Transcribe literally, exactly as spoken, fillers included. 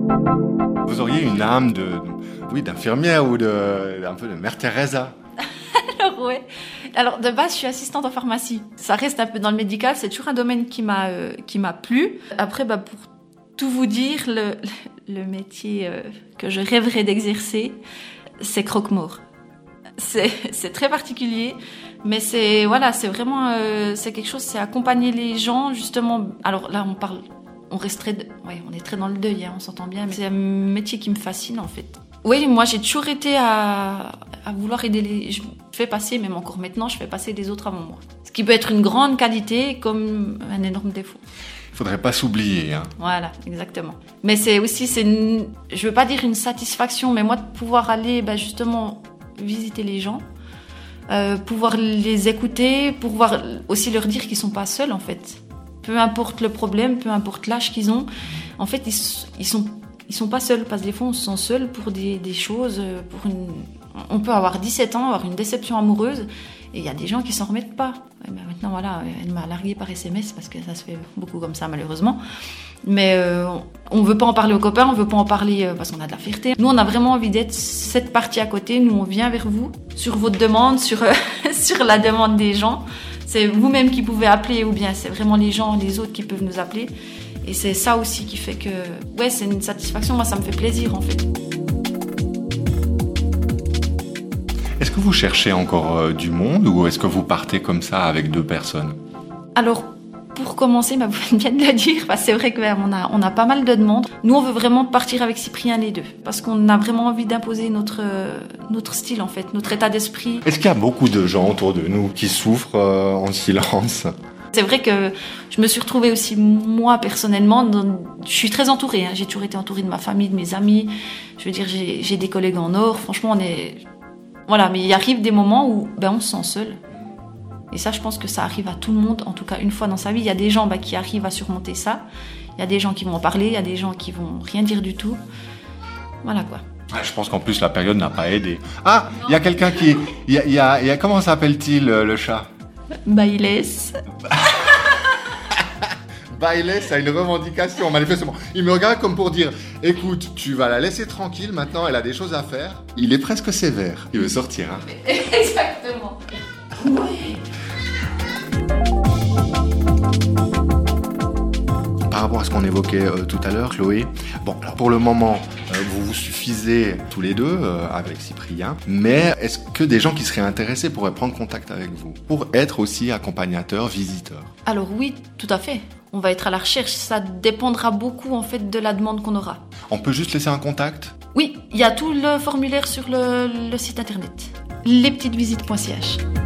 Vous auriez une âme de, oui, d'infirmière ou de, un peu de Mère Teresa. Alors, ouais. Alors, de base, je suis assistante en pharmacie. Ça reste un peu dans le médical. C'est toujours un domaine qui m'a, euh, qui m'a plu. Après, bah, pour tout vous dire, le, le métier euh, que je rêverais d'exercer, c'est croque-mort. C'est, c'est très particulier, mais c'est, voilà, c'est vraiment, euh, c'est quelque chose, c'est accompagner les gens, justement. Alors là, on parle, on reste très, ouais, on est très dans le deuil, hein, on s'entend bien, mais c'est un métier qui me fascine, en fait. Oui, moi, j'ai toujours été à, à vouloir aider les, je fais passer, même encore maintenant, je fais passer les autres avant moi. Ce qui peut être une grande qualité comme un énorme défaut. Il faudrait pas s'oublier, hein. Voilà, exactement. Mais c'est aussi, c'est une, je veux pas dire une satisfaction, mais moi, de pouvoir aller, bah, justement, visiter les gens, euh, pouvoir les écouter, pouvoir aussi leur dire qu'ils sont pas seuls, en fait. Peu importe le problème, peu importe l'âge qu'ils ont, en fait, ils, ils sont, ils sont pas seuls, parce que des fois, on se sent seul pour des, des choses, pour une, on peut avoir dix-sept ans, avoir une déception amoureuse, et il y a des gens qui s'en remettent pas. Et ben maintenant, voilà, elle m'a larguée par S M S, parce que ça se fait beaucoup comme ça, malheureusement. Mais euh, on veut pas en parler aux copains, on veut pas en parler euh, parce qu'on a de la fierté. Nous, on a vraiment envie d'être cette partie à côté. Nous, on vient vers vous, sur votre demande, sur, euh, sur la demande des gens. C'est vous-même qui pouvez appeler, ou bien c'est vraiment les gens, les autres qui peuvent nous appeler. Et c'est ça aussi qui fait que, ouais, c'est une satisfaction. Moi, ça me fait plaisir, en fait. Est-ce que vous cherchez encore euh, du monde ou est-ce que vous partez comme ça avec deux personnes ? Alors, pour commencer, bah, vous faites bien de le dire, parce que c'est vrai qu'on a, on a pas mal de demandes. Nous, on veut vraiment partir avec Cyprien les deux, parce qu'on a vraiment envie d'imposer notre, euh, notre style, en fait, notre état d'esprit. Est-ce qu'il y a beaucoup de gens autour de nous qui souffrent euh, en silence ? C'est vrai que je me suis retrouvée aussi, moi, personnellement, dans, je suis très entourée, hein, j'ai toujours été entourée de ma famille, de mes amis. Je veux dire, j'ai, j'ai des collègues en or, franchement, on est... Voilà, mais il arrive des moments où ben, on se sent seul. Et ça, je pense que ça arrive à tout le monde, en tout cas une fois dans sa vie. Il y a des gens ben, qui arrivent à surmonter ça. Il y a des gens qui vont en parler, il y a des gens qui vont rien dire du tout. Voilà quoi. Ouais, je pense qu'en plus, la période n'a pas aidé. Ah, il y a quelqu'un qui... Il y a, il y a, il y a, comment s'appelle-t-il, le chat ? Bailès. Bailès a une revendication, manifestement. Il me regarde comme pour dire, écoute, tu vas la laisser tranquille, maintenant elle a des choses à faire. Il est presque sévère. Il veut sortir, hein. Exactement. Oui. Par rapport à ce qu'on évoquait euh, tout à l'heure, Chloé, bon, alors pour le moment, euh, vous vous suffisez tous les deux euh, avec Cyprien, mais est-ce que des gens qui seraient intéressés pourraient prendre contact avec vous pour être aussi accompagnateurs, visiteurs ? Alors oui, tout à fait. On va être à la recherche, ça dépendra beaucoup en fait de la demande qu'on aura. On peut juste laisser un contact ? Oui, il y a tout le formulaire sur le, le site internet, lespetitesvisites point c h.